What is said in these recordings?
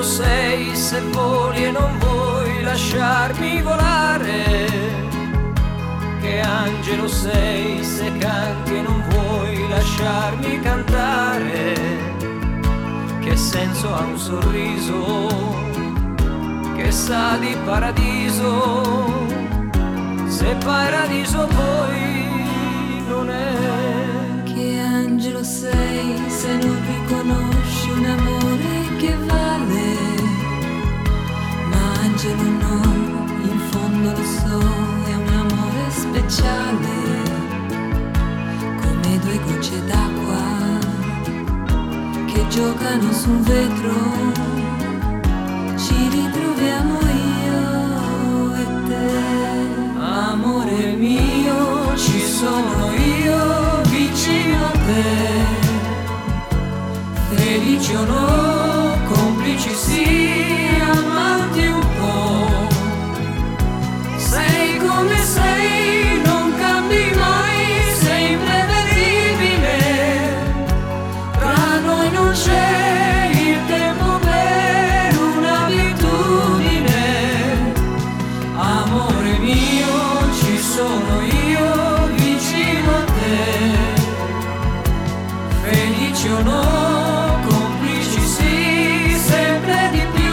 angelo sei se voli e non vuoi lasciarmi volare? Che angelo sei se canti e non vuoi lasciarmi cantare? Che senso ha un sorriso che sa di paradiso, se paradiso poi non è? Che angelo sei se non riconosci un amore che vale? Ma angelo no, in fondo lo so, è un amore speciale, come due gocce d'acqua che giocano su un vetro, ci ritroviamo io e te. Amore mio, ci sono io vicino a te, felici o no, complici sì, amanti un po'. Sei come sei, non cambi mai, sei imprevedibile. Tra noi non c'è il tempo per un'abitudine. Amore mio, ci sono io vicino a te, felici o no, complici sì, sempre di più.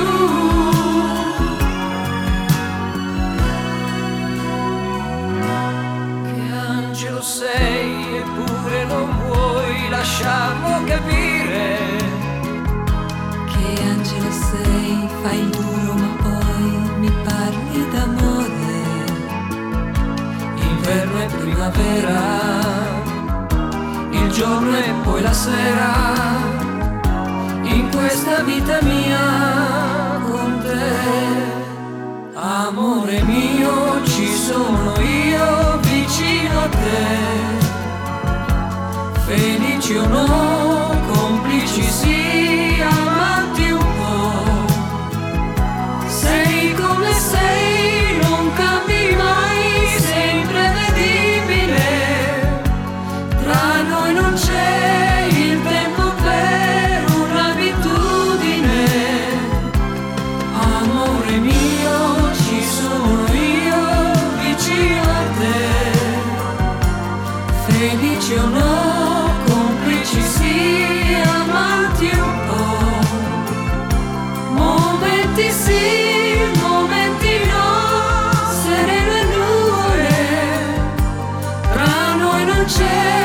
Che angelo sei eppure non vuoi lasciarlo capire? Che angelo sei, fai il duro ma poi mi parli d'amore. Inverno e primavera, il giorno e poi la sera, in questa vita mia con te. Amore mio, ci sono io vicino a te, felici o no, complici sì, amanti un po'. Sei come sei, non cambi mai, sei imprevedibile. Tra noi non c'è il tempo per un'abitudine. Amore mio, ci sono io vicino a te, felici o no, complici sì, amanti un po'. Momenti sì, momenti no, sereno e nuvole. Tra noi non c'è